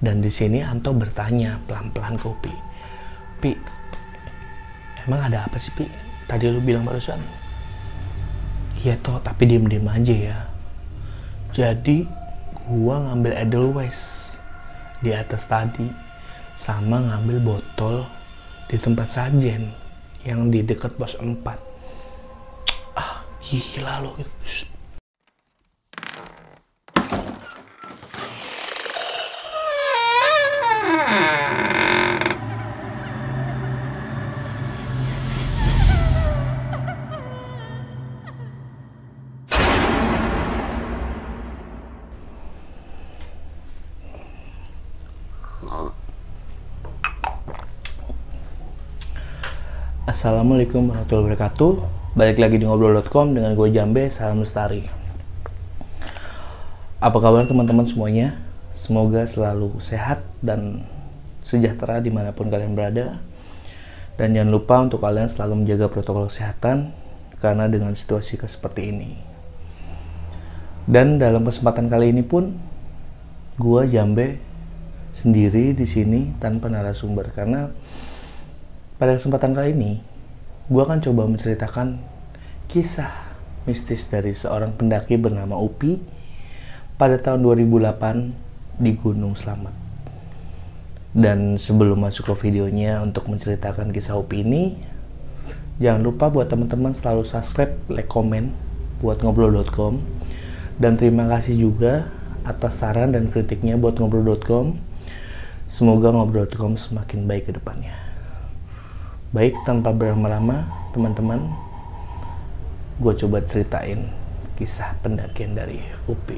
Dan di sini Anto bertanya pelan-pelan ke Upi, "Pi, emang ada apa sih Pi? Tadi lu bilang barusan." "Iya toh, tapi diem-diem aja ya. Jadi gua ngambil Edelweiss di atas tadi, sama ngambil botol di tempat sajen yang di dekat pos 4. Ah, gila lo." Assalamualaikum warahmatullahi wabarakatuh. Balik lagi di ngobrol.com dengan gue Jambe, salam lestari. Apa kabar teman-teman semuanya? Semoga selalu sehat dan sejahtera dimanapun kalian berada. Dan jangan lupa untuk kalian selalu menjaga protokol kesehatan, karena dengan situasi seperti ini. Dan dalam kesempatan kali ini pun, gue Jambe sendiri di sini tanpa narasumber, karena pada kesempatan kali ini, gue akan coba menceritakan kisah mistis dari seorang pendaki bernama Upi pada tahun 2008 di Gunung Slamet. Dan sebelum masuk ke videonya untuk menceritakan kisah Upi ini, jangan lupa buat teman-teman selalu subscribe, like, komen buat ngobrol.com. Dan terima kasih juga atas saran dan kritiknya buat ngobrol.com. Semoga ngobrol.com semakin baik ke depannya. Baik, tanpa berlama-lama, teman-teman, gue coba ceritain kisah pendakian dari Upi.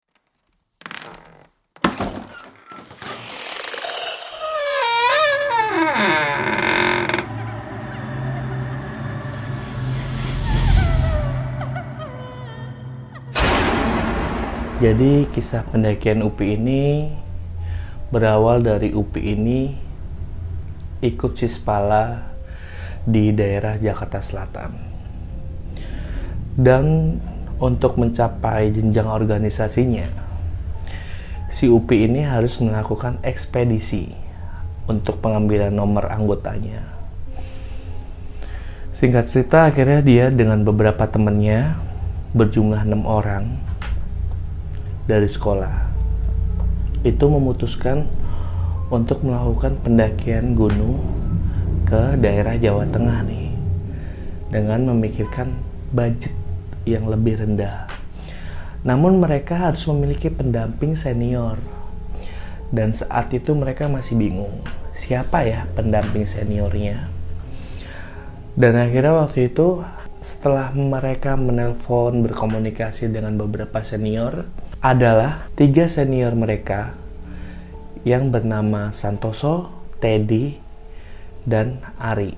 Jadi, kisah pendakian Upi ini berawal dari Upi ini ikut Sispala di daerah Jakarta Selatan. Dan untuk mencapai jenjang organisasinya, si Upi ini harus melakukan ekspedisi untuk pengambilan nomor anggotanya. Singkat cerita, akhirnya dia dengan beberapa temannya berjumlah 6 orang dari sekolah itu memutuskan untuk melakukan pendakian gunung ke daerah Jawa Tengah nih, dengan memikirkan budget yang lebih rendah. Namun mereka harus memiliki pendamping senior, dan saat itu mereka masih bingung siapa ya pendamping seniornya. Dan akhirnya waktu itu setelah mereka menelpon, berkomunikasi dengan beberapa senior, adalah 3 senior mereka yang bernama Santoso, Teddy, dan Ari.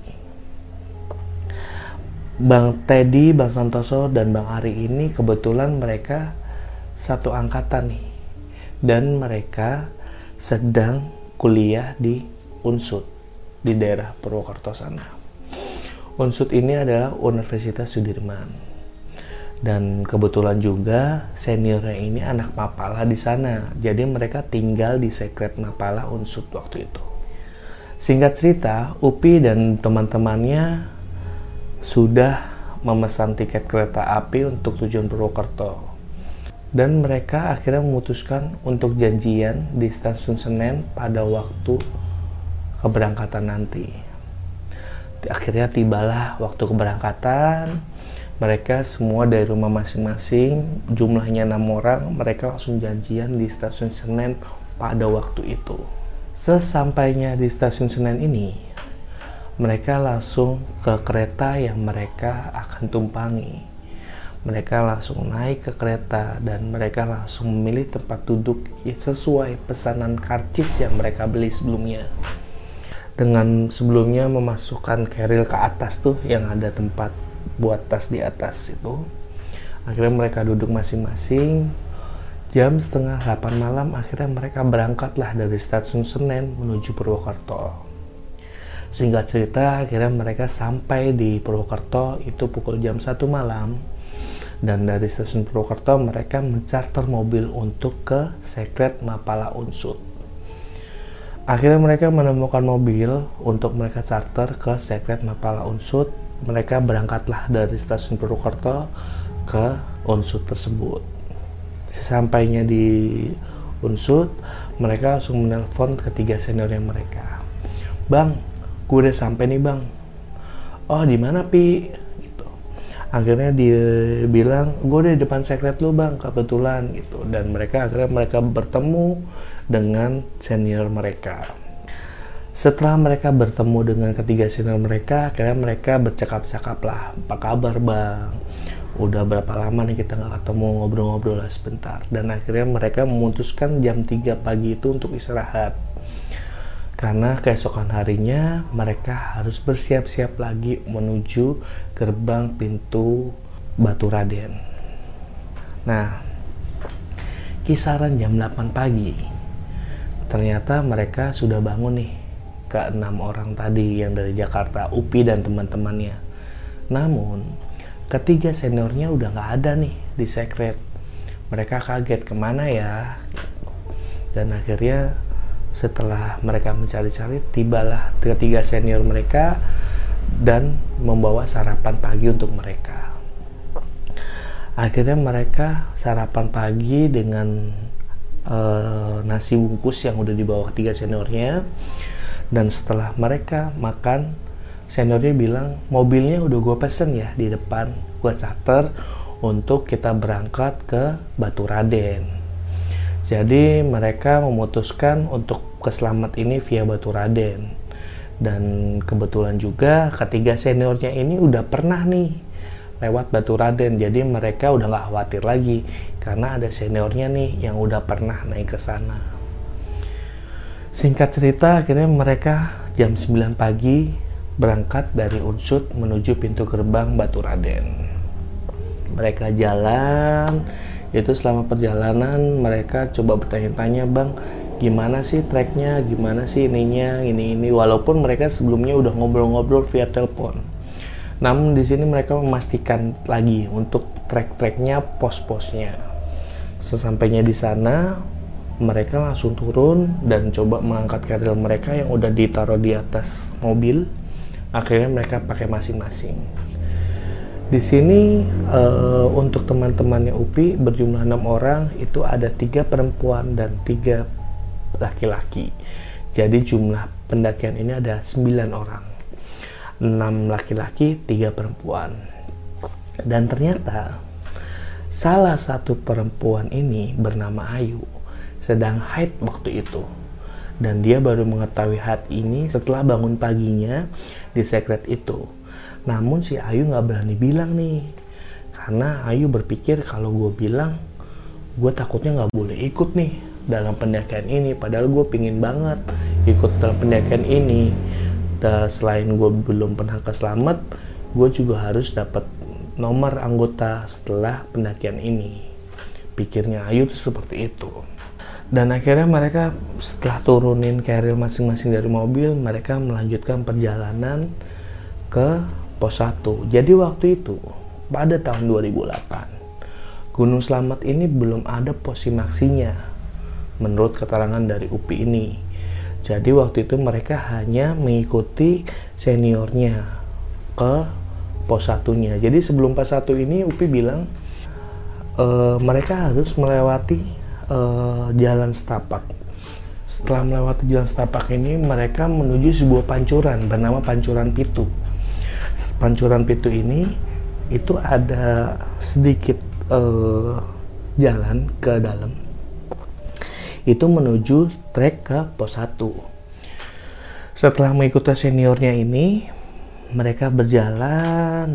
Bang Teddy, Bang Santoso, dan Bang Ari ini kebetulan mereka satu angkatan nih, dan mereka sedang kuliah di Unsud di daerah Purwokerto sana. Unsud ini adalah Universitas Sudirman, dan kebetulan juga seniornya ini anak Mapala di sana, jadi mereka tinggal di Sekret Mapala Unsud waktu itu. Singkat cerita, Upi dan teman-temannya sudah memesan tiket kereta api untuk tujuan Purwokerto. Dan mereka akhirnya memutuskan untuk janjian di Stasiun Senen pada waktu keberangkatan nanti. Akhirnya tibalah waktu keberangkatan. Mereka semua dari rumah masing-masing, jumlahnya 6 orang, mereka langsung janjian di Stasiun Senen pada waktu itu. Sesampainya di Stasiun Senen ini, mereka langsung ke kereta yang mereka akan tumpangi. Mereka langsung naik ke kereta dan mereka langsung memilih tempat duduk sesuai pesanan karcis yang mereka beli sebelumnya. Dengan sebelumnya memasukkan keril ke atas tuh yang ada tempat buat tas di atas itu. Akhirnya mereka duduk masing-masing. Jam 7:30 malam akhirnya mereka berangkatlah dari Stasiun Senen menuju Purwokerto. Singkat cerita, akhirnya mereka sampai di Purwokerto itu pukul jam 1 malam. Dan dari Stasiun Purwokerto mereka mencarter mobil untuk ke Sekret Mapala Unsud. Akhirnya mereka menemukan mobil untuk mereka charter ke Secret Mapala Unsut. Mereka berangkatlah dari stasiun Purwokerto ke Unsut tersebut. Sesampainya di Unsut, mereka langsung menelpon ketiga seniornya mereka. Bang, gue udah sampai nih bang. Oh di mana Pi? Gitu. Akhirnya dia bilang, gue udah di depan Secret lu bang, kebetulan gitu. Dan akhirnya mereka bertemu dengan senior mereka. Setelah mereka bertemu dengan ketiga senior mereka, akhirnya mereka bercakap-cakap lah, apa kabar bang? Udah berapa lama nih kita nggak ketemu, ngobrol-ngobrol lah sebentar. Dan akhirnya mereka memutuskan jam 3 pagi itu untuk istirahat. Karena keesokan harinya mereka harus bersiap-siap lagi menuju gerbang pintu Baturaden. Nah, kisaran jam 8 pagi, ternyata mereka sudah bangun nih, ke-6 orang tadi yang dari Jakarta, Upi dan teman-temannya. Namun, ketiga seniornya udah nggak ada nih di Secret. Mereka kaget, kemana ya? Dan akhirnya setelah mereka mencari-cari, tibalah ketiga senior mereka dan membawa sarapan pagi untuk mereka. Akhirnya mereka sarapan pagi dengan nasi bungkus yang udah dibawa ketiga seniornya. Dan setelah mereka makan, seniornya bilang, mobilnya udah gue pesen ya di depan, gue charter untuk kita berangkat ke Baturaden. Jadi mereka memutuskan untuk ke Slamet ini via Baturaden. Dan kebetulan juga ketiga seniornya ini udah pernah nih lewat Baturaden. Jadi mereka udah gak khawatir lagi karena ada seniornya nih yang udah pernah naik ke sana. Singkat cerita, akhirnya mereka jam 9 pagi berangkat dari Unsut menuju pintu gerbang Baturaden. Mereka jalan. Itu selama perjalanan mereka coba bertanya-tanya, bang, gimana sih treknya, gimana sih ininya, ini. Walaupun mereka sebelumnya udah ngobrol-ngobrol via telepon, namun di sini mereka memastikan lagi untuk trek-treknya, pos-posnya. Sesampainya di sana, mereka langsung turun dan coba mengangkat keril mereka yang udah ditaruh di atas mobil. Akhirnya mereka pakai masing-masing. Di sini untuk teman-temannya Upi berjumlah 6 orang, itu ada 3 perempuan dan 3 laki-laki. Jadi jumlah pendakian ini ada 9 orang. 6 laki-laki, 3 perempuan. Dan ternyata salah satu perempuan ini bernama Ayu sedang haid waktu itu. Dan dia baru mengetahui hal ini setelah bangun paginya di Secret itu. Namun si Ayu gak berani bilang nih, karena Ayu berpikir kalau gue bilang, gue takutnya gak boleh ikut nih dalam pendakian ini. Padahal gue pingin banget ikut dalam pendakian ini. Dan selain gue belum pernah ke Slamet, gue juga harus dapat nomor anggota setelah pendakian ini. Pikirnya Ayu tuh seperti itu. Dan akhirnya mereka setelah turunin keril masing-masing dari mobil, mereka melanjutkan perjalanan ke pos 1. Jadi waktu itu pada tahun 2008 Gunung Slamet ini belum ada pos simaksinya menurut keterangan dari Upi ini. Jadi waktu itu mereka hanya mengikuti seniornya ke pos 1-nya. Jadi sebelum pos 1 ini Upi bilang mereka harus melewati jalan setapak. Setelah melewati jalan setapak ini, mereka menuju sebuah pancuran bernama Pancuran Pitu. Pancuran Pitu ini itu ada sedikit jalan ke dalam. Itu menuju trek ke pos 1. Setelah mengikuti seniornya ini, mereka berjalan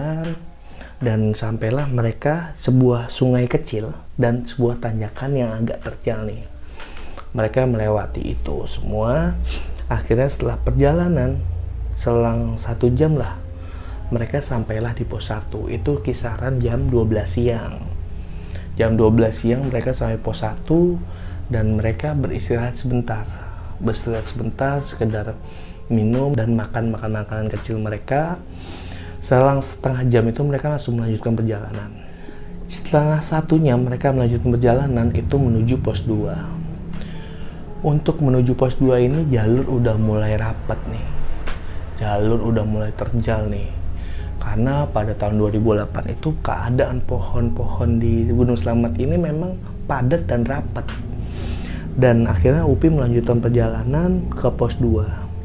dan sampailah mereka sebuah sungai kecil dan sebuah tanjakan yang agak terjal nih. Mereka melewati itu semua. Akhirnya setelah perjalanan selang 1 jam lah, mereka sampailah di pos 1. Itu kisaran jam 12 siang. Jam 12 siang mereka sampai pos 1 dan mereka beristirahat sebentar. Sekedar minum dan makan makanan kecil mereka. Selang setengah jam itu mereka langsung melanjutkan perjalanan. Setengah satunya mereka melanjutkan perjalanan itu menuju pos 2. Untuk menuju pos 2 ini jalur udah mulai rapat nih. Jalur udah mulai terjal nih. Karena pada tahun 2008 itu keadaan pohon-pohon di Gunung Slamet ini memang padat dan rapat. Dan akhirnya UPI melanjutkan perjalanan ke pos 2.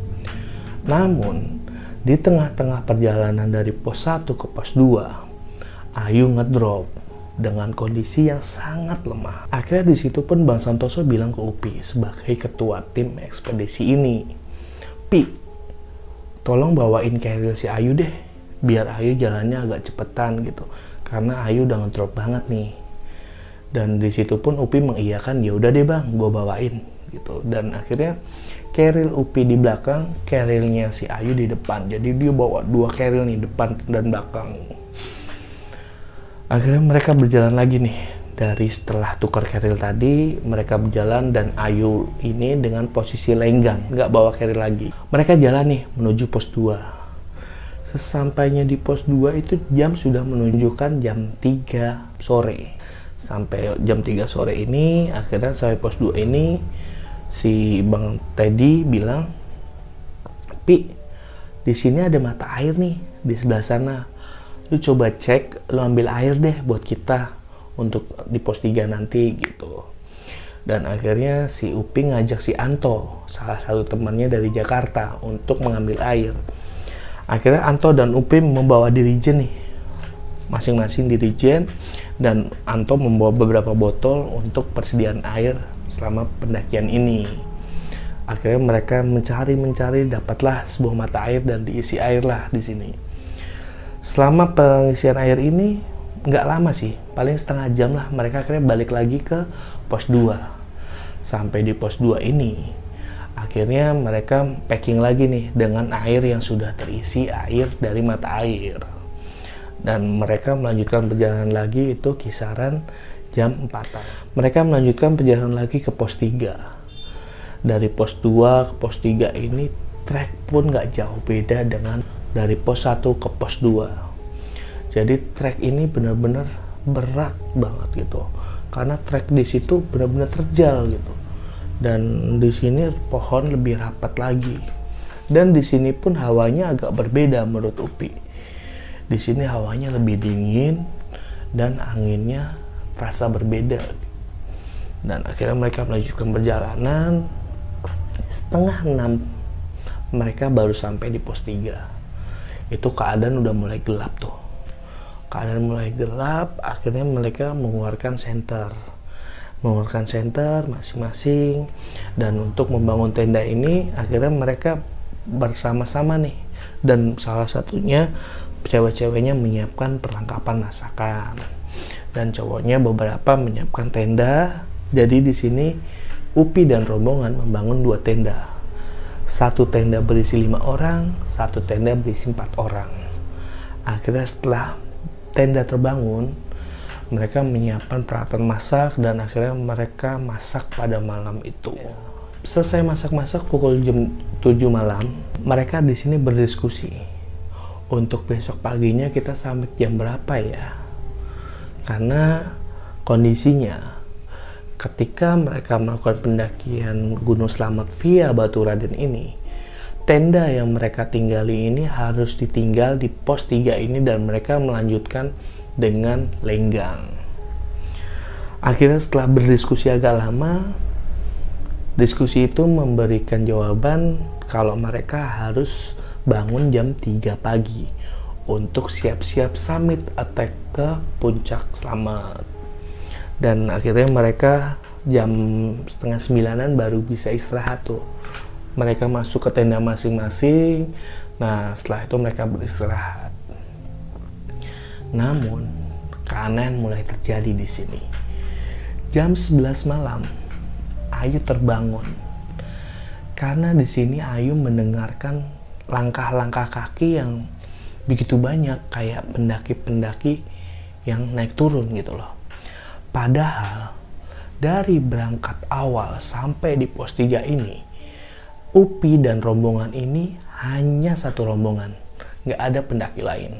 Namun, di tengah-tengah perjalanan dari pos 1 ke pos 2, Ayu ngedrop dengan kondisi yang sangat lemah. Akhirnya di situ pun Bang Santoso bilang ke UPI sebagai ketua tim ekspedisi ini, "Pi, tolong bawain keril si Ayu deh, biar Ayu jalannya agak cepetan gitu. Karena Ayu udah ngedrop banget nih." Dan di situ pun UPI mengiyakan, "Ya udah deh Bang, gue bawain." gitu. Dan akhirnya keril UPI di belakang, kerilnya si Ayu di depan. Jadi dia bawa 2 keril nih, depan dan belakang. Akhirnya mereka berjalan lagi nih. Dari setelah tukar keril tadi, mereka berjalan dan Ayu ini dengan posisi lenggang, nggak bawa keril lagi. Mereka jalan nih menuju pos 2. Sesampainya di pos 2 itu jam sudah menunjukkan jam 3 sore. Sampai jam 3 sore ini, akhirnya sampai pos 2 ini, si Bang Teddy bilang, "Pi, di sini ada mata air nih, di sebelah sana. Lu coba cek, lu ambil air deh buat kita untuk di pos 3 nanti," gitu. Dan akhirnya si UPI ngajak si Anto, salah satu temannya dari Jakarta, untuk mengambil air. Akhirnya Anto dan UPI membawa dirijen nih, masing-masing dirijen, dan Anto membawa beberapa botol untuk persediaan air selama pendakian ini. Akhirnya mereka mencari, dapatlah sebuah mata air dan diisi air lah di sini. Selama pengisian air ini nggak lama sih, paling setengah jam lah, mereka akhirnya balik lagi ke pos 2. Sampai di pos 2 ini, akhirnya mereka packing lagi nih dengan air yang sudah terisi air dari mata air. Dan mereka melanjutkan perjalanan lagi itu kisaran jam 4-an. Mereka melanjutkan perjalanan lagi ke pos 3. Dari pos 2 ke pos 3 ini, trek pun nggak jauh beda dengan dari pos 1 ke pos 2. Jadi trek ini benar-benar berat banget gitu. Karena trek di situ benar-benar terjal gitu. Dan di sini pohon lebih rapat lagi. Dan di sini pun hawanya agak berbeda menurut UPI. Di sini hawanya lebih dingin dan anginnya terasa berbeda. Dan akhirnya mereka melanjutkan perjalanan. Setengah 6 mereka baru sampai di pos 3. Itu keadaan udah mulai gelap tuh. Keadaan mulai gelap, akhirnya mereka mengeluarkan senter masing-masing. Dan untuk membangun tenda ini, akhirnya mereka bersama-sama nih. Dan salah satunya, cewek-ceweknya menyiapkan perlengkapan masakan. Dan cowoknya beberapa menyiapkan tenda. Jadi di sini UPI dan rombongan membangun 2 tenda. 1 tenda berisi 5 orang, 1 tenda berisi 4 orang. Akhirnya setelah tenda terbangun, mereka menyiapkan peralatan masak dan akhirnya mereka masak pada malam itu. Selesai masak-masak pukul jam 7 malam, mereka di sini berdiskusi. Untuk besok paginya kita sampai jam berapa ya? Karena kondisinya ketika mereka melakukan pendakian Gunung Slamet via Batu Raden ini, tenda yang mereka tinggali ini harus ditinggal di pos 3 ini dan mereka melanjutkan dengan lenggang. Akhirnya setelah berdiskusi agak lama, diskusi itu memberikan jawaban kalau mereka harus bangun jam 3 pagi untuk siap-siap summit attack ke puncak Slamet. Dan akhirnya mereka jam setengah 9-an baru bisa istirahat tuh. Mereka masuk ke tenda masing-masing. Nah, setelah itu mereka beristirahat. Namun, keanehan mulai terjadi di sini. Jam 11 malam, Ayu terbangun. Karena di sini Ayu mendengarkan langkah-langkah kaki yang begitu banyak, kayak pendaki-pendaki yang naik turun gitu loh. Padahal dari berangkat awal sampai di pos 3 ini, UPI dan rombongan ini hanya satu rombongan, nggak ada pendaki lain.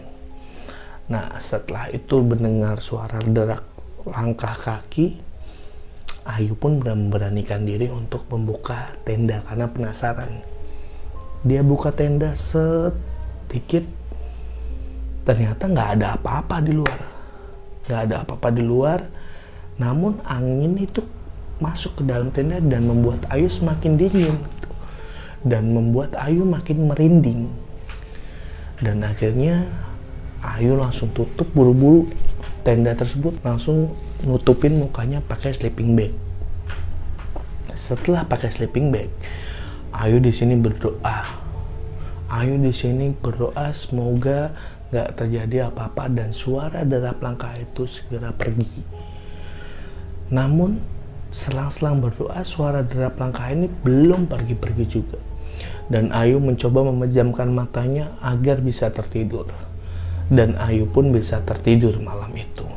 Nah, setelah itu mendengar suara derak langkah kaki, Ayu pun memberanikan diri untuk membuka tenda karena penasaran. Dia buka tenda sedikit, ternyata nggak ada apa-apa di luar. Nggak ada apa-apa di luar, namun angin itu masuk ke dalam tenda dan membuat Ayu semakin dingin. Dan membuat Ayu makin merinding. Dan akhirnya Ayu langsung tutup buru-buru tenda tersebut, langsung nutupin mukanya pakai sleeping bag. Setelah pakai sleeping bag, Ayu di sini berdoa. Ayu di sini berdoa semoga nggak terjadi apa-apa dan suara derap langkah itu segera pergi. Namun selang-selang berdoa, suara derap langkah ini belum pergi-pergi juga. Dan Ayu mencoba memejamkan matanya agar bisa tertidur. Dan Ayu pun bisa tertidur malam itu.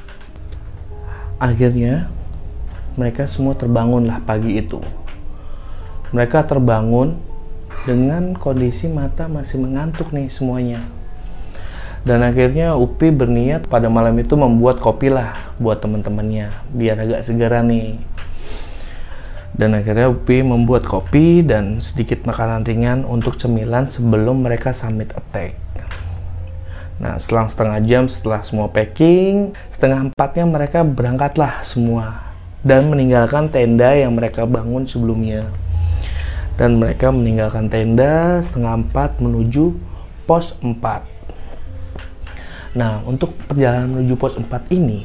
Akhirnya mereka semua terbangunlah pagi itu. Mereka terbangun dengan kondisi mata masih mengantuk nih semuanya. Dan akhirnya Upi berniat pada malam itu membuat kopi lah buat teman-temannya biar agak segera nih. Dan akhirnya Upi membuat kopi dan sedikit makanan ringan untuk cemilan sebelum mereka summit attack. Nah, selang setengah jam setelah semua packing, 3:30 mereka berangkatlah semua dan meninggalkan tenda yang mereka bangun sebelumnya. Dan mereka meninggalkan tenda 3:30 menuju pos 4. Nah, untuk perjalanan menuju pos 4 ini,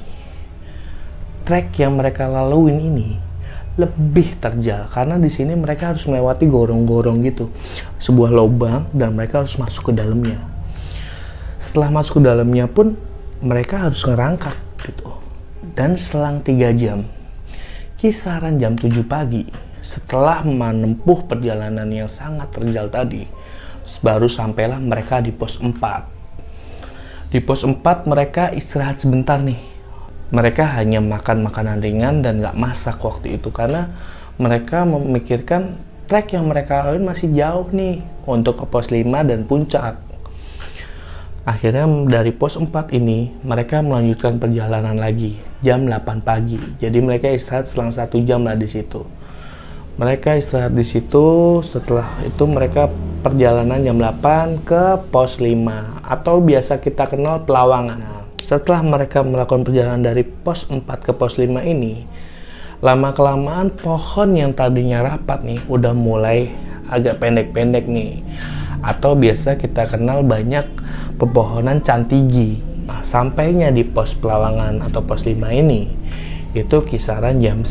trek yang mereka laluin ini lebih terjal karena di sini mereka harus melewati gorong-gorong gitu, sebuah lubang dan mereka harus masuk ke dalamnya. Setelah masuk ke dalamnya pun mereka harus ngerangkak gitu. Dan selang 3 jam, kisaran jam 7 pagi, setelah menempuh perjalanan yang sangat terjal tadi, baru sampailah mereka di pos 4. Di pos 4 mereka istirahat sebentar nih. Mereka hanya makan makanan ringan dan gak masak waktu itu karena mereka memikirkan trek yang mereka lalui masih jauh nih untuk ke pos 5 dan puncak. Akhirnya dari pos 4 ini mereka melanjutkan perjalanan lagi jam 8 pagi. Jadi mereka istirahat selang 1 jam lah di situ. Mereka istirahat di situ, setelah itu mereka perjalanan jam 8 ke pos 5 atau biasa kita kenal Pelawangan. Setelah mereka melakukan perjalanan dari pos 4 ke pos 5 ini, lama-kelamaan pohon yang tadinya rapat nih udah mulai agak pendek-pendek nih. Atau biasa kita kenal banyak pepohonan cantigi. Nah, sampainya di pos Pelawangan atau pos 5 ini, itu kisaran jam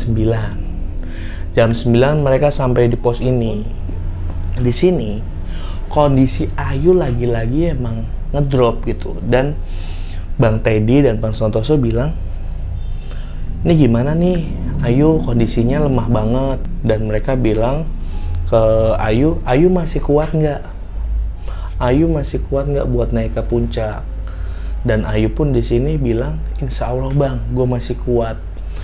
9. Jam 9 mereka sampai di pos ini. Di sini, kondisi Ayu lagi-lagi emang ngedrop gitu. Dan Bang Teddy dan Bang Santoso bilang, ini gimana nih, Ayu kondisinya lemah banget. Dan mereka bilang ke Ayu, Ayu masih kuat nggak? Ayu masih kuat nggak buat naik ke puncak? Dan Ayu pun di sini bilang, insya Allah bang, gue masih kuat.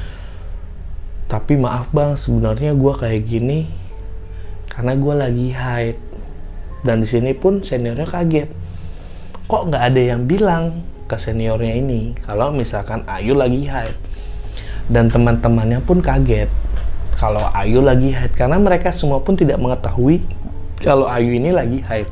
Tapi maaf bang, sebenarnya gue kayak gini karena gue lagi haid. Dan di sini pun seniornya kaget, kok nggak ada yang bilang ke seniornya ini kalau misalkan Ayu lagi haid. Dan teman-temannya pun kaget kalau Ayu lagi haid karena mereka semua pun tidak mengetahui kalau Ayu ini lagi haid.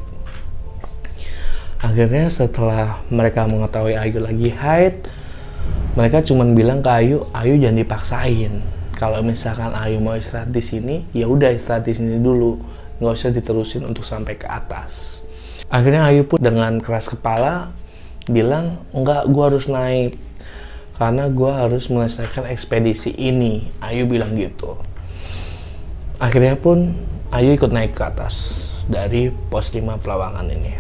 Akhirnya setelah mereka mengetahui Ayu lagi haid, mereka cuma bilang ke Ayu, Ayu jangan dipaksain. Kalau misalkan Ayu mau istirahat di sini, ya udah istirahat di sini dulu, nggak usah diterusin untuk sampai ke atas. Akhirnya Ayu pun dengan keras kepala bilang, enggak, gue harus naik karena gue harus menyelesaikan ekspedisi ini. Ayu bilang gitu. Akhirnya pun Ayu ikut naik ke atas dari pos 5 Pelawangan ini.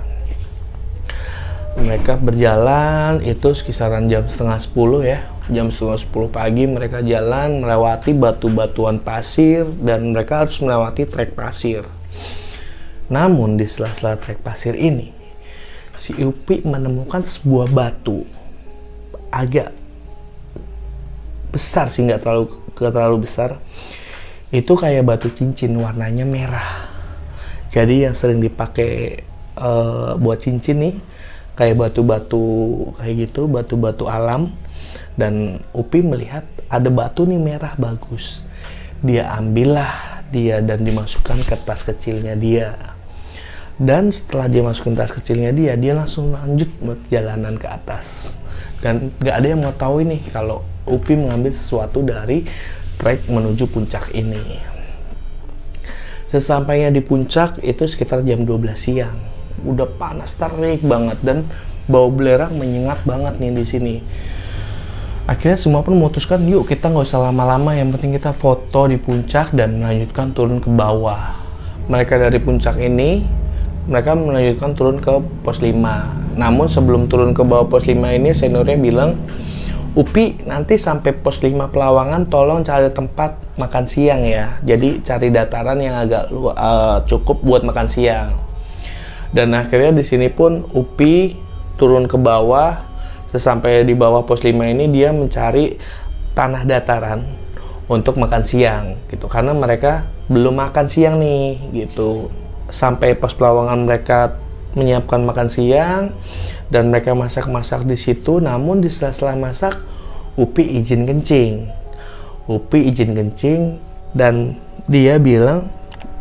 Mereka berjalan itu sekisaran jam 9:30 ya. Jam 9:30 pagi mereka jalan melewati batu-batuan pasir dan mereka harus melewati trek pasir. Namun di sela-sela trek pasir ini, si Upi menemukan sebuah batu agak besar sih, nggak terlalu besar. Itu kayak batu cincin, warnanya merah. Jadi yang sering dipakai buat cincin nih, kayak batu-batu kayak gitu, batu-batu alam. Dan Upi melihat ada batu nih merah bagus. Dia ambillah dia dan dimasukkan ke tas kecilnya dia. Dan setelah dia masukin tas kecilnya dia langsung lanjut perjalanan ke atas. Dan gak ada yang mau tahu ini kalau Upi mengambil sesuatu dari trek menuju puncak ini. Sesampainya di puncak itu sekitar jam 12 siang. Udah panas terik banget dan bau belerang menyengat banget nih di sini. Akhirnya semua pun memutuskan, yuk kita nggak usah lama-lama, yang penting kita foto di puncak dan melanjutkan turun ke bawah. Mereka dari puncak ini, mereka melanjutkan turun ke pos 5. Namun sebelum turun ke bawah pos 5 ini, seniornya bilang, Upi nanti sampai pos 5 Pelawangan tolong cari tempat makan siang ya. Jadi cari dataran yang agak cukup buat makan siang. Dan akhirnya di sini pun Upi turun ke bawah. Sesampai di bawah pos 5 ini dia mencari tanah dataran untuk makan siang gitu, karena mereka belum makan siang nih gitu. Sampai pos Pelawangan mereka menyiapkan makan siang dan mereka masak-masak di situ. Namun di sela-sela masak Upi izin kencing. Upi izin kencing dan dia bilang,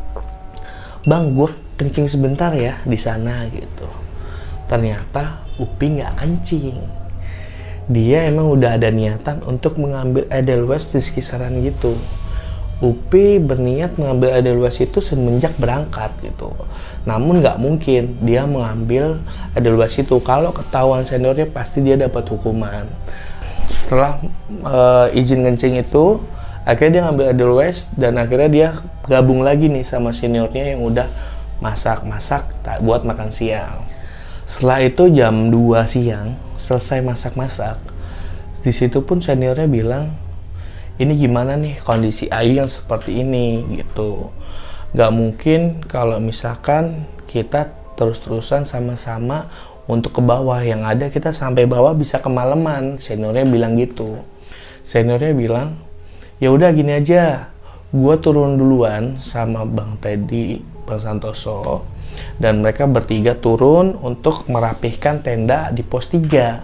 "Bang, gue kencing sebentar ya di sana," gitu. Ternyata Upi nggak kencing. Dia emang udah ada niatan untuk mengambil Edelweiss di kisaran gitu. Upi berniat mengambil Edelweiss itu semenjak berangkat gitu. Namun nggak mungkin dia mengambil Edelweiss itu. Kalau ketahuan seniornya pasti dia dapat hukuman. Setelah izin kencing itu, akhirnya dia ngambil Edelweiss dan akhirnya dia gabung lagi nih sama seniornya yang udah masak-masak buat makan siang. Setelah itu jam 2 siang selesai masak-masak. Di situ pun seniornya bilang, "Ini gimana nih kondisi Ayu yang seperti ini?" gitu. Gak mungkin kalau misalkan kita terus-terusan sama-sama untuk ke bawah. Yang ada kita sampai bawah bisa kemalaman. Seniornya bilang gitu. Seniornya bilang, "Ya udah gini aja. Gua turun duluan sama Bang Teddy, Bang Santoso, dan mereka bertiga turun untuk merapihkan tenda di pos 3.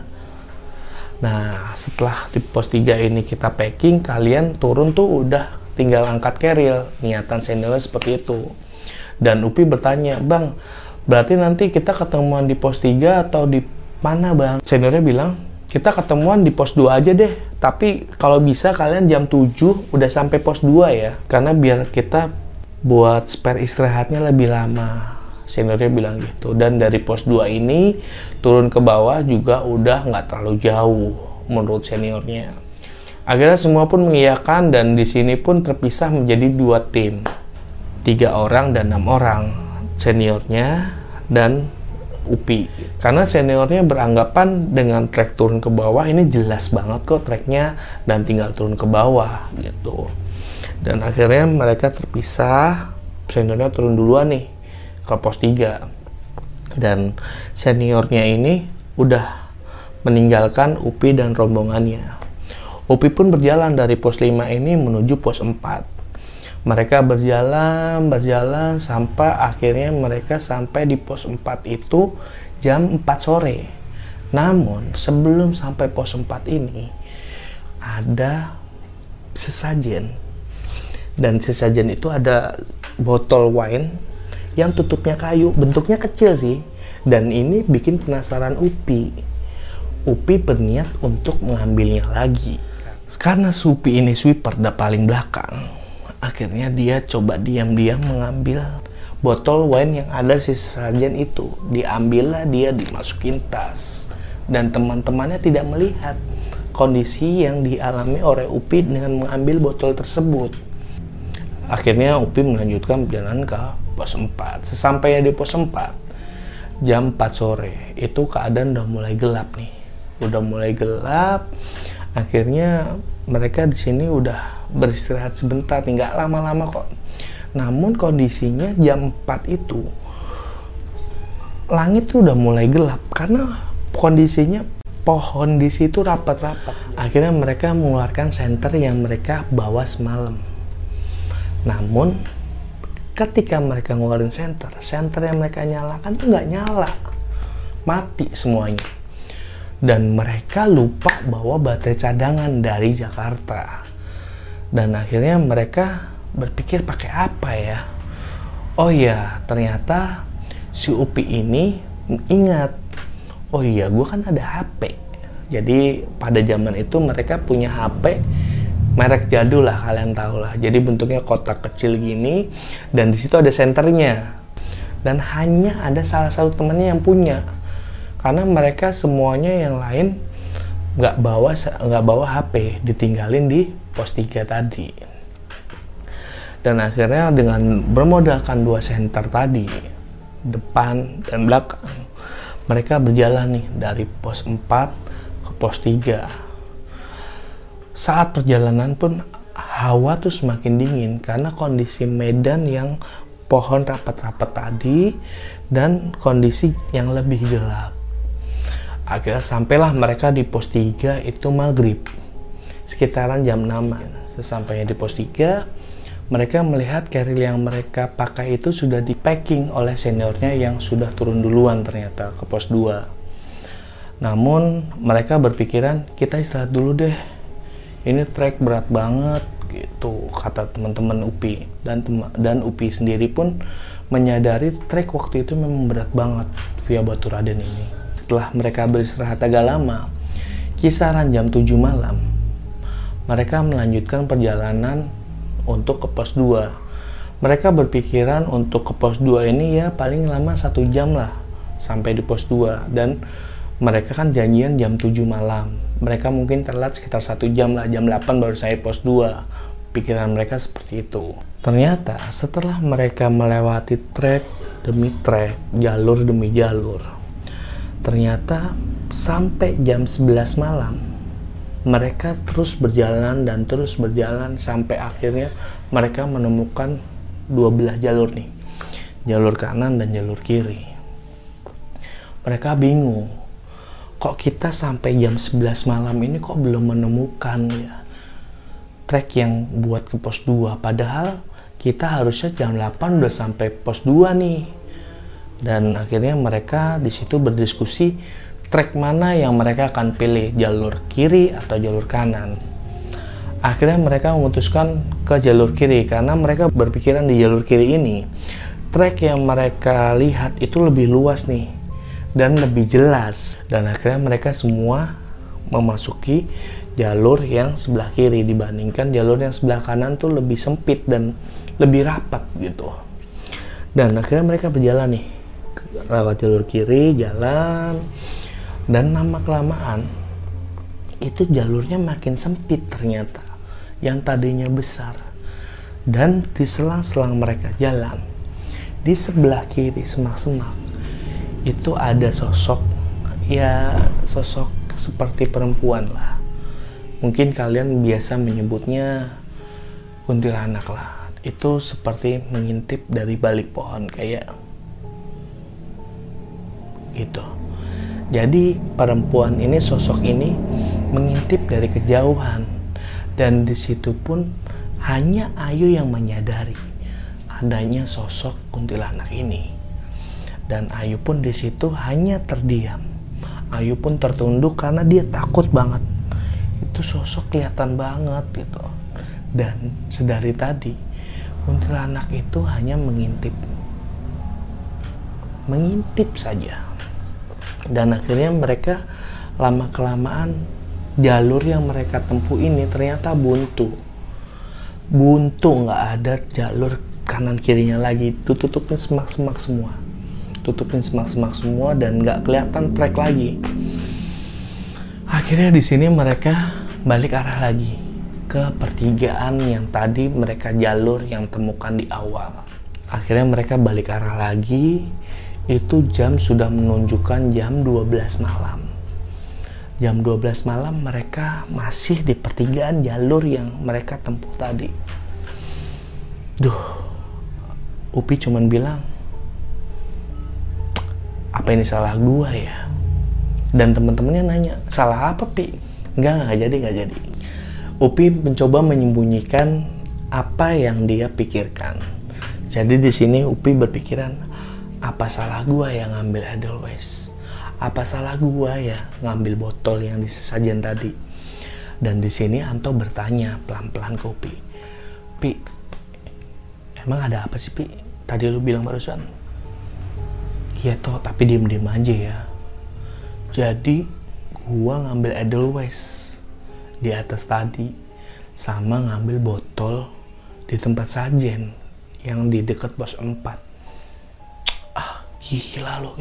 Nah, setelah di pos 3 ini kita packing, kalian turun tuh udah tinggal angkat keril." Niatan seniornya seperti itu. Dan Upi bertanya, "Bang, berarti nanti kita ketemuan di pos 3 atau di mana, Bang?" Seniornya bilang, "Kita ketemuan di pos 2 aja deh. Tapi kalau bisa kalian jam 7 udah sampai pos 2 ya. Karena biar kita buat spare istirahatnya lebih lama." Seniornya bilang gitu. Dan dari pos 2 ini turun ke bawah juga udah nggak terlalu jauh menurut seniornya. Akhirnya semua pun mengiyakan dan di sini pun terpisah menjadi 2 tim. 3 orang dan 6 orang. Seniornya dan Upi. Karena seniornya beranggapan dengan trek turun ke bawah ini jelas banget kok treknya dan tinggal turun ke bawah gitu. Dan akhirnya mereka terpisah. Seniornya turun duluan nih ke pos 3 dan seniornya ini udah meninggalkan Upi dan rombongannya. Upi pun berjalan dari pos 5 ini menuju pos 4. Mereka berjalan sampai akhirnya mereka sampai di pos 4 itu jam 4 sore. Namun sebelum sampai pos 4 ini ada sesajen, dan sesajen itu ada botol wine yang tutupnya kayu, bentuknya kecil sih, dan ini bikin penasaran Upi. Upi berniat untuk mengambilnya lagi. Karena Upi ini sweeper paling belakang, akhirnya dia coba diam-diam mengambil botol wine yang ada di sesajen itu. Diambillah dia, dimasukin tas, dan teman-temannya tidak melihat kondisi yang dialami oleh Upi dengan mengambil botol tersebut. Akhirnya Upi melanjutkan perjalanan ke pos 4. Sesampainya di pos 4 jam 4 sore itu keadaan udah mulai gelap nih. Udah mulai gelap. Akhirnya mereka di sini udah beristirahat sebentar, nggak lama-lama kok. Namun kondisinya jam 4 itu langit tuh udah mulai gelap karena kondisinya pohon di situ rapat-rapat. Akhirnya mereka mengeluarkan senter yang mereka bawa semalam. Namun ketika mereka ngeluarin senter yang mereka nyalakan tuh nggak nyala, mati semuanya. Dan mereka lupa bawa baterai cadangan dari Jakarta. Dan akhirnya mereka berpikir pakai apa ya? Oh iya, ternyata si Upi ini ingat, oh iya gue kan ada HP. Jadi pada zaman itu mereka punya HP merek jadul lah, kalian tahu lah. Jadi bentuknya kotak kecil gini dan di situ ada senternya. Dan hanya ada salah satu temannya yang punya. Karena mereka semuanya yang lain nggak bawa HP, ditinggalin di pos 3 tadi. Dan akhirnya dengan bermodalkan 2 senter tadi, depan dan belakang, mereka berjalan nih dari pos 4 ke pos 3. Saat perjalanan pun hawa tuh semakin dingin karena kondisi medan yang pohon rapat-rapat tadi dan kondisi yang lebih gelap. Akhirnya sampailah mereka di pos 3 itu maghrib, sekitaran jam 6. Sesampainya di pos 3, mereka melihat keril yang mereka pakai itu sudah di packing oleh seniornya yang sudah turun duluan ternyata ke pos 2. Namun mereka berpikiran, kita istirahat dulu deh, ini trek berat banget gitu, kata teman-teman UPI. Dan UPI sendiri pun menyadari trek waktu itu memang berat banget via Baturaden ini. Setelah mereka beristirahat agak lama, kisaran jam 7 malam, mereka melanjutkan perjalanan untuk ke pos 2. Mereka berpikiran untuk ke pos 2 ini ya paling lama 1 jam lah sampai di pos 2. Dan mereka kan janjian jam 7 malam. Mereka mungkin telat sekitar 1 jam lah, jam 8 baru sampai pos 2. Pikiran mereka seperti itu. Ternyata setelah mereka melewati trek demi trek, jalur demi jalur, ternyata sampai jam 11 malam mereka terus berjalan dan terus berjalan sampai akhirnya mereka menemukan 12 jalur nih, jalur kanan dan jalur kiri. Mereka bingung, kok kita sampai jam 11 malam ini kok belum menemukan ya trek yang buat ke pos 2, padahal kita harusnya jam 8 udah sampai pos 2 nih. Dan akhirnya mereka di situ berdiskusi trek mana yang mereka akan pilih, jalur kiri atau jalur kanan. Akhirnya mereka memutuskan ke jalur kiri karena mereka berpikiran di jalur kiri ini trek yang mereka lihat itu lebih luas nih dan lebih jelas. Dan akhirnya mereka semua memasuki jalur yang sebelah kiri dibandingkan jalur yang sebelah kanan tuh lebih sempit dan lebih rapat gitu. Dan akhirnya mereka berjalan nih lewat jalur kiri, jalan. Dan lama-kelamaan itu jalurnya makin sempit ternyata, yang tadinya besar. Dan di selang-selang mereka jalan, di sebelah kiri semak-semak itu ada sosok, ya sosok seperti perempuan lah. Mungkin kalian biasa menyebutnya kuntilanak lah. Itu seperti mengintip dari balik pohon kayak gitu. Jadi perempuan ini, sosok ini mengintip dari kejauhan, dan di situ pun hanya Ayu yang menyadari adanya sosok kuntilanak ini. Dan Ayu pun di situ hanya terdiam. Ayu pun tertunduk karena dia takut banget. Itu sosok kelihatan banget gitu. Dan sedari tadi kuntilanak itu hanya mengintip saja. Dan akhirnya mereka lama-kelamaan jalur yang mereka tempuh ini ternyata buntu, nggak ada jalur kanan kirinya lagi, tutupin semak-semak semua, dan nggak kelihatan trek lagi. Akhirnya di sini mereka balik arah lagi ke pertigaan yang tadi mereka jalur yang temukan di awal. Akhirnya mereka balik arah lagi. Itu jam sudah menunjukkan jam 12 malam. Jam 12 malam mereka masih di pertigaan jalur yang mereka tempuh tadi. Upi cuman bilang, apa ini salah gua ya? Dan teman-temannya nanya, salah apa Pi? Enggak jadi. Upi mencoba menyembunyikan apa yang dia pikirkan. Jadi di sini Upi berpikiran, apa salah gua yang ngambil Edelweiss? Apa salah gua ya ngambil botol yang di sesajen tadi? Dan di sini Anto bertanya pelan-pelan ke Upi, "Pi, emang ada apa sih Pi? Tadi lu bilang barusan." "Iya toh, tapi diem-diem aja ya. Jadi gua ngambil Edelweiss di atas tadi, sama ngambil botol di tempat sajen yang di dekat pos 4. Ah, gila lo."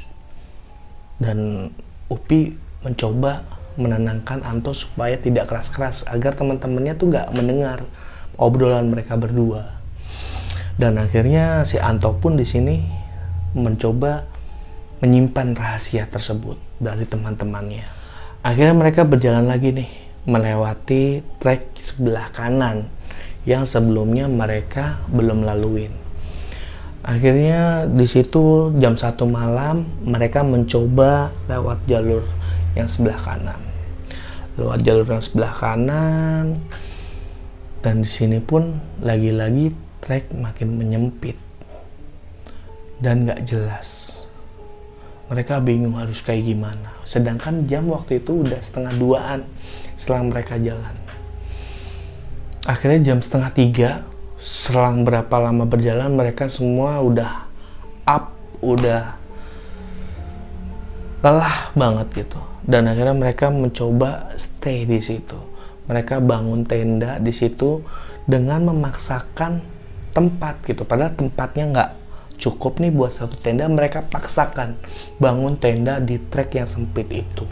Dan Upi mencoba menenangkan Anto supaya tidak keras-keras agar teman-temannya tuh nggak mendengar obrolan mereka berdua. Dan akhirnya si Anto pun di sini mencoba menyimpan rahasia tersebut dari teman-temannya. Akhirnya mereka berjalan lagi nih, melewati trek sebelah kanan yang sebelumnya mereka belum laluin. Akhirnya di situ jam 1 malam mereka mencoba lewat jalur yang sebelah kanan. Lewat jalur yang sebelah kanan, dan di sini pun lagi-lagi trek makin menyempit dan nggak jelas. Mereka bingung harus kayak gimana. Sedangkan jam waktu itu udah 1:30 setelah mereka jalan. Akhirnya jam 2:30, selang berapa lama berjalan, mereka semua udah udah lelah banget gitu. Dan akhirnya mereka mencoba stay di situ. Mereka bangun tenda di situ dengan memaksakan tempat gitu. Padahal tempatnya nggak cukup nih buat satu tenda, mereka paksakan bangun tenda di trek yang sempit itu.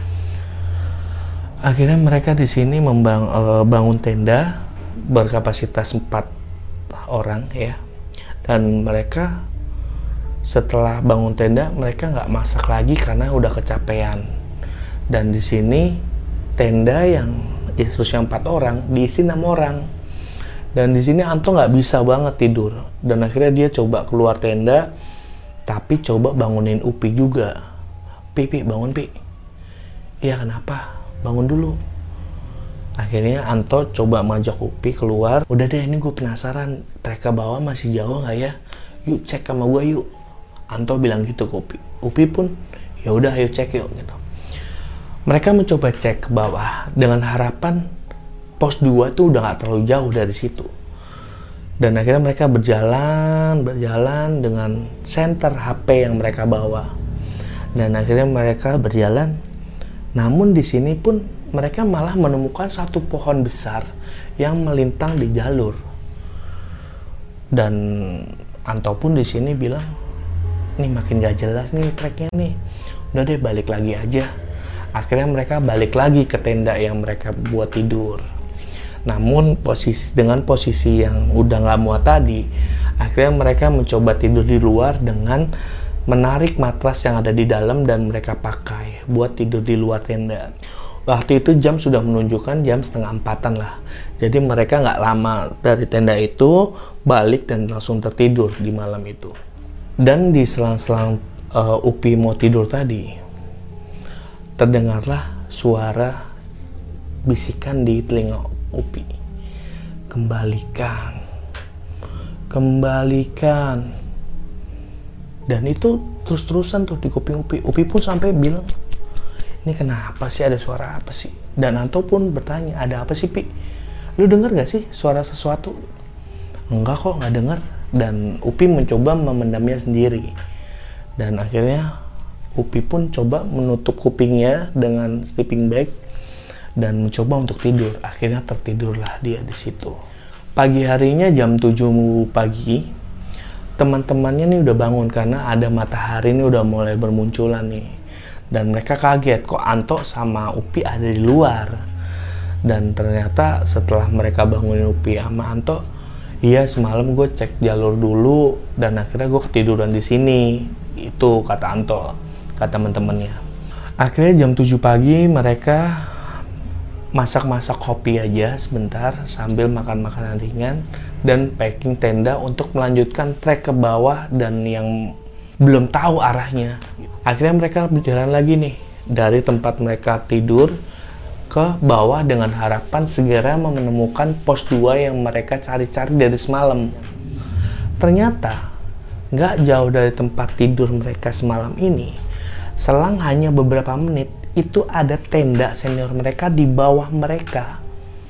Akhirnya mereka di sini bangun tenda berkapasitas 4 orang ya. Dan mereka setelah bangun tenda, mereka nggak masak lagi karena udah kecapean. Dan di sini tenda yang khususnya 4 orang diisi 6 orang. Dan di sini Anto nggak bisa banget tidur. Dan akhirnya dia coba keluar tenda, tapi coba bangunin Upi juga. "Pi, bangun Pi." "Iya, kenapa? Bangun dulu." Akhirnya Anto coba majak Upi keluar. "Udah deh, ini gue penasaran, trek ke bawah masih jauh nggak ya? Yuk cek sama gue yuk." Anto bilang gitu ke Upi. Upi pun, "Ya udah, ayo cek yuk," gitu. Mereka mencoba cek ke bawah dengan harapan pos 2 tuh udah gak terlalu jauh dari situ. Dan akhirnya mereka berjalan dengan senter HP yang mereka bawa. Dan akhirnya mereka berjalan. Namun di sini pun mereka malah menemukan satu pohon besar yang melintang di jalur. Dan Anto pun di sini bilang, "Nih makin gak jelas nih treknya nih. Udah deh, balik lagi aja." Akhirnya mereka balik lagi ke tenda yang mereka buat tidur. Namun dengan posisi yang udah gak muat tadi, akhirnya mereka mencoba tidur di luar dengan menarik matras yang ada di dalam dan mereka pakai buat tidur di luar tenda. Waktu itu jam sudah menunjukkan jam 3:30 lah. Jadi mereka gak lama dari tenda itu balik dan langsung tertidur di malam itu. Dan di selang-selang Upi mau tidur tadi, terdengarlah suara bisikan di telinga Upi, kembalikan. Dan itu terus-terusan tuh di kuping Upi. Upi pun sampai bilang, "Ini kenapa sih, ada suara apa sih?" Dan Anto pun bertanya, "Ada apa sih Pi? Lu denger gak sih suara sesuatu?" "Enggak kok, gak denger." Dan Upi mencoba memendamnya sendiri. Dan akhirnya Upi pun coba menutup kupingnya dengan sleeping bag dan mencoba untuk tidur. Akhirnya tertidurlah dia di situ. Pagi harinya jam 7 pagi, teman-temannya nih udah bangun karena ada matahari nih udah mulai bermunculan nih. Dan mereka kaget kok Anto sama Upi ada di luar. Dan ternyata setelah mereka bangunin Upi sama Anto, "Iya, semalam gue cek jalur dulu dan akhirnya gue ketiduran di sini." Itu kata Anto, kata teman-temannya. Akhirnya jam 7 pagi mereka masak-masak kopi aja sebentar sambil makan makanan ringan dan packing tenda untuk melanjutkan trek ke bawah dan yang belum tahu arahnya. Akhirnya mereka berjalan lagi nih dari tempat mereka tidur ke bawah dengan harapan segera menemukan pos 2 yang mereka cari-cari dari semalam. Ternyata nggak jauh dari tempat tidur mereka semalam ini, selang hanya beberapa menit itu ada tenda senior mereka di bawah mereka.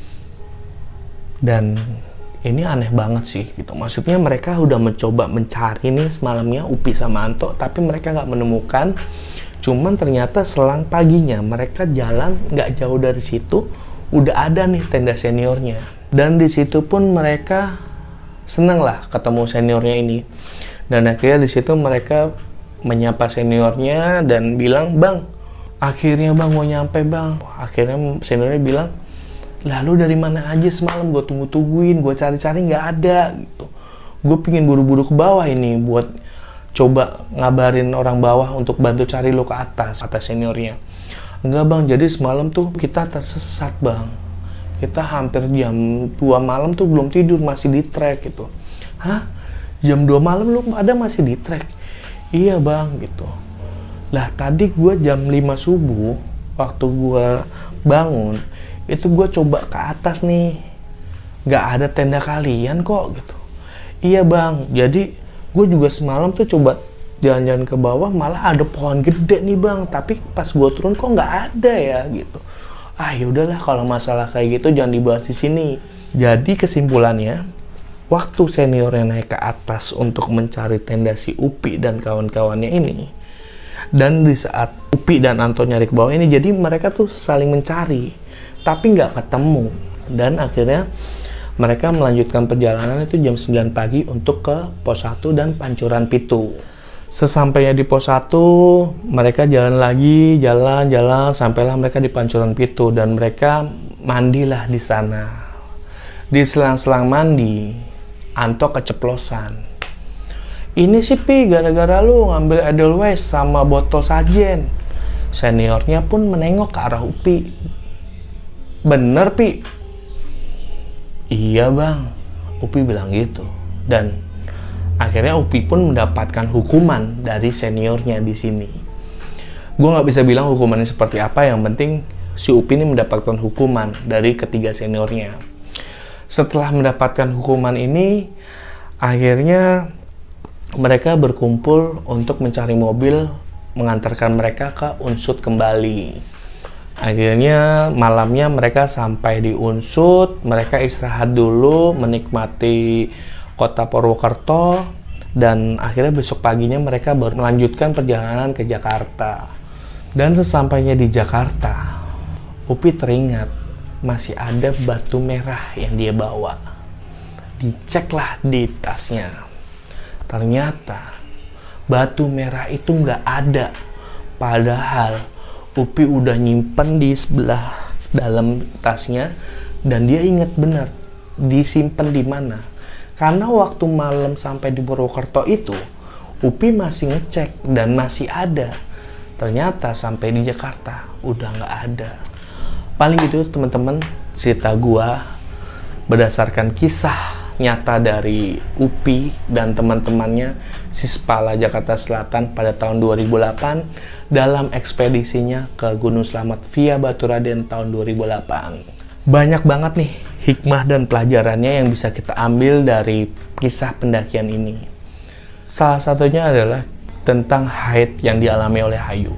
Dan ini aneh banget sih gitu. Maksudnya mereka udah mencoba mencari nih semalamnya Upi sama Anto, tapi mereka nggak menemukan. Cuman ternyata selang paginya mereka jalan nggak jauh dari situ, udah ada nih tenda seniornya. Dan di situ pun mereka seneng lah ketemu seniornya ini. Dan akhirnya di situ mereka menyapa seniornya dan bilang, "Bang, akhirnya bang mau nyampe bang." Akhirnya seniornya bilang, "Lalu dari mana aja semalam? Gue tunggu-tungguin, gue cari-cari nggak ada gitu. Gue pingin buru-buru ke bawah ini buat coba ngabarin orang bawah untuk bantu cari lo ke atas," kata seniornya. "Enggak bang, jadi semalam tuh kita tersesat bang. Kita hampir jam 2 malam tuh belum tidur, masih di trek gitu." "Hah? Jam 2 malam lu ada masih di trek?" "Iya bang," gitu. "Lah tadi gue jam 5 subuh, waktu gue bangun, itu gue coba ke atas nih, gak ada tenda kalian kok," gitu. "Iya bang, jadi gue juga semalam tuh coba jalan-jalan ke bawah, malah ada pohon gede nih bang, tapi pas gue turun kok gak ada ya," gitu. "Ah yaudahlah, kalau masalah kayak gitu jangan dibahas di sini." Jadi kesimpulannya, waktu seniornya naik ke atas untuk mencari tenda si Upi dan kawan-kawannya ini, dan di saat Upi dan Anto nyari ke bawah ini, jadi mereka tuh saling mencari tapi nggak ketemu. Dan akhirnya mereka melanjutkan perjalanan itu jam 9 pagi untuk ke pos 1 dan Pancuran Pitu. Sesampainya di pos 1, mereka jalan lagi, jalan, sampailah mereka di Pancuran Pitu dan mereka mandilah di sana. Di selang-selang mandi, Anto keceplosan. "Ini sih Pi, gara-gara lu ngambil Edelweiss sama botol sajen." Seniornya pun menengok ke arah Upi. "Bener Pi?" "Iya bang," Upi bilang gitu. Dan akhirnya Upi pun mendapatkan hukuman dari seniornya di sini. Gue nggak bisa bilang hukumannya seperti apa, yang penting si Upi ini mendapatkan hukuman dari ketiga seniornya. Setelah mendapatkan hukuman ini, akhirnya mereka berkumpul untuk mencari mobil mengantarkan mereka ke Unsut kembali. Akhirnya malamnya mereka sampai di Unsut, mereka istirahat dulu, menikmati kota Purwokerto, dan akhirnya besok paginya mereka baru melanjutkan perjalanan ke Jakarta. Dan sesampainya di Jakarta, Upi teringat masih ada batu merah yang dia bawa. Diceklah di tasnya. Ternyata batu merah itu nggak ada. Padahal Upi udah nyimpen di sebelah dalam tasnya dan dia ingat benar disimpan di mana. Karena waktu malam sampai di Purwokerto itu, Upi masih ngecek dan masih ada. Ternyata sampai di Jakarta udah nggak ada. Paling gitu teman-teman, cerita gua berdasarkan kisah nyata dari Upi dan teman-temannya Sispala Jakarta Selatan pada tahun 2008 dalam ekspedisinya ke Gunung Slamet via Baturaden tahun 2008. Banyak banget nih hikmah dan pelajarannya yang bisa kita ambil dari kisah pendakian ini. Salah satunya adalah tentang haid yang dialami oleh Hayu.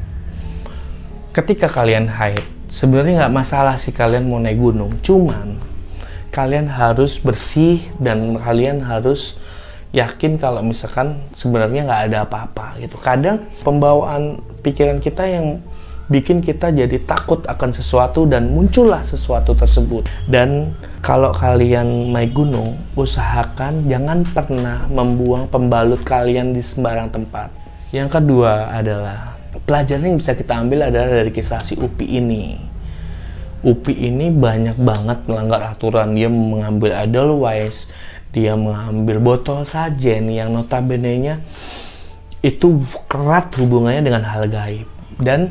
Ketika kalian haid, sebenarnya nggak masalah sih kalian mau naik gunung, cuman kalian harus bersih dan kalian harus yakin kalau misalkan sebenarnya nggak ada apa-apa gitu. Kadang pembawaan pikiran kita yang bikin kita jadi takut akan sesuatu dan muncullah sesuatu tersebut. Dan kalau kalian naik gunung, usahakan jangan pernah membuang pembalut kalian di sembarang tempat. Yang kedua adalah pelajaran yang bisa kita ambil adalah dari kisah si Upi ini. Upi ini banyak banget melanggar aturan. Dia mengambil Edelweiss, dia mengambil botol sajen yang notabene-nya itu erat hubungannya dengan hal gaib. Dan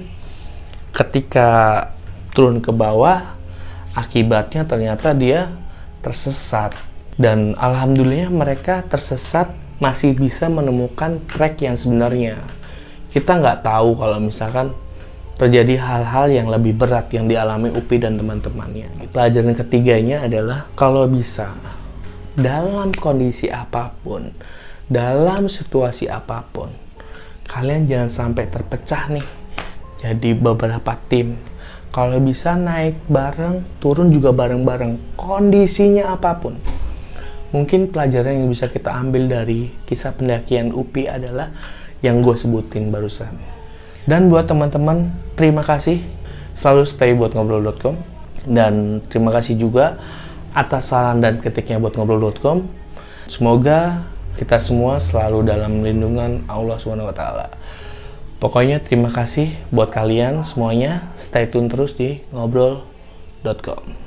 ketika turun ke bawah, akibatnya ternyata dia tersesat. Dan alhamdulillah mereka tersesat masih bisa menemukan trek yang sebenarnya. Kita nggak tahu kalau misalkan terjadi hal-hal yang lebih berat yang dialami Upi dan teman-temannya. Pelajaran ketiganya adalah kalau bisa, dalam kondisi apapun, dalam situasi apapun, kalian jangan sampai terpecah nih jadi beberapa tim. Kalau bisa naik bareng, turun juga bareng-bareng, kondisinya apapun. Mungkin pelajaran yang bisa kita ambil dari kisah pendakian UPI adalah yang gue sebutin barusan. Dan buat teman-teman, terima kasih selalu stay buat ngobrol.com. Dan terima kasih juga atas saran dan kritiknya buat ngobrol.com. Semoga kita semua selalu dalam lindungan Allah SWT. Pokoknya terima kasih buat kalian semuanya. Stay tune terus di ngobrol.com.